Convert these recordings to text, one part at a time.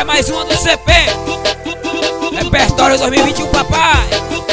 Vai mais uma do CP. Repertório 2021, papai.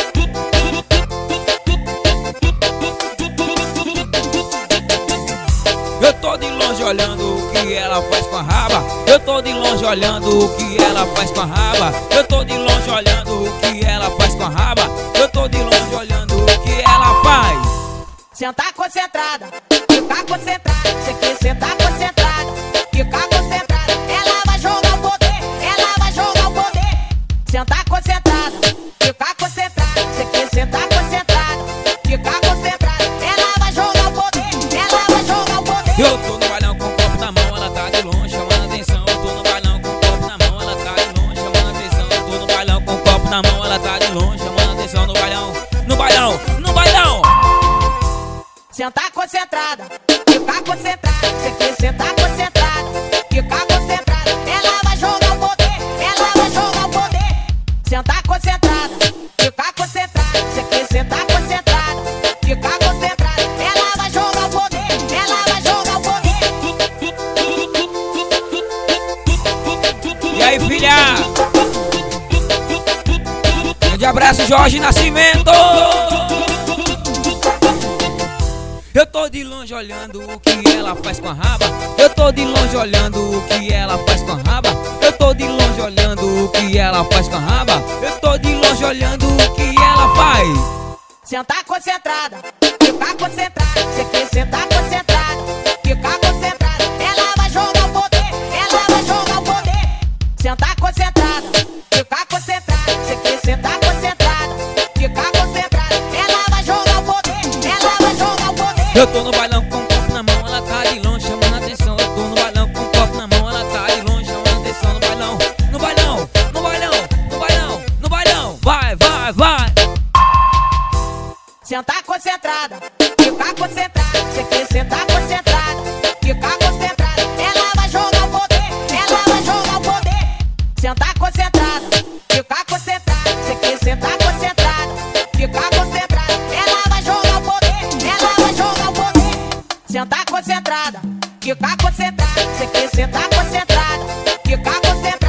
Eu tô de longe olhando o que ela faz com a raba. Eu tô de longe olhando o que ela faz com a raba. Eu tô de longe olhando o que ela faz com a raba. Eu tô de longe olhando o que ela faz. Sentar concentrada, ficar concentrada. Você quer sentar concentrada, ficar concentrada. Ela vai jogar o poder, ela vai jogar o poder. Sentar concentrada, ficar concentrada. Você quer sentar concentrada, ficar concentrada. Ela vai jogar o poder, ela vai jogar o poder. Eu tô no bailão com o copo na mão, ela tá de longe chamando atenção. Eu tô no bailão com o copo na mão, ela tá de longe chamando atenção. Eu tô no bailão com o copo na mão, ela tá de longe chamando atenção. No bailão, no bailão, no bailão. Sentar concentrada, ficar concentrada. Você quer sentar concentrada, ficar concentrada. Ela vai jogar o poder, ela vai jogar o poder. Sentar concentrada, ficar concentrada. Você quer sentar concentrada, ficar concentrada. Ela vai jogar o poder, ela vai jogar o poder. E aí, filha? Grande abraço, Jorge Nascimento. Eu tô de longe olhando o que ela faz com a raba. Eu tô de longe olhando o que ela faz com a raba. Eu tô de longe olhando o que ela faz com a raba. Eu tô de longe olhando o que ela faz. Sentar concentrada, ficar concentrada. Você quer sentar concentrada, ficar concentrada. Ela vai jogar o poder, ela vai jogar o poder. Sentar concentrada, ficar concentrada. Você quer sentar concentrada, ficar concentrada. Ela vai jogar o poder, ela vai jogar o poder. Eu tô no bailão com o copo na mão, ela tá de longe chamando atenção. Eu tô no bailão com o copo na mão, ela tá de longe chamando atenção. No bailão, no bailão, no bailão, no bailão, no bailão. Vai, vai, vai. Sentar concentrada, ficar concentrada. Você quer sentar concentrada, ficar concentrada. Ela vai jogar o poder, ela vai jogar o poder. Sentar concentrada, ficar concentrada. Você quer sentar concentrada, ficar concentrada. Ela vai jogar o poder, ela vai jogar o poder. Sentar concentrada, ficar concentrada. Você quer sentar concentrada, ficar concentrada.